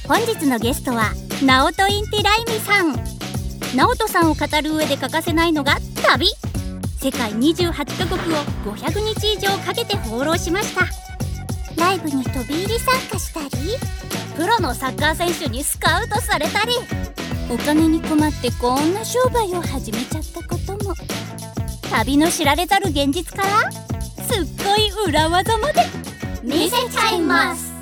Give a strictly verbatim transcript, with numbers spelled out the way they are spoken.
本日のゲストはナオトインティライミさん。ナオトさんを語る上で欠かせないのが旅。世界にじゅうはちカ国をごひゃくにち以上かけて放浪しました。ライブに飛び入り参加したり、プロのサッカー選手にスカウトされたり、お金に困ってこんな商売を始めちゃったことも。旅の知られざる現実からすっごい裏技まで見せちゃいます。